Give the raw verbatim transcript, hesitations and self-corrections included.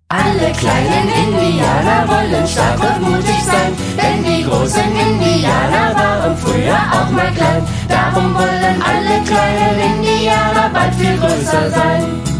Alle kleinen Indianer wollen stark und mutig sein, denn die großen Indianer waren früher auch mal klein. Darum wollen alle kleinen Indianer bald viel größer sein.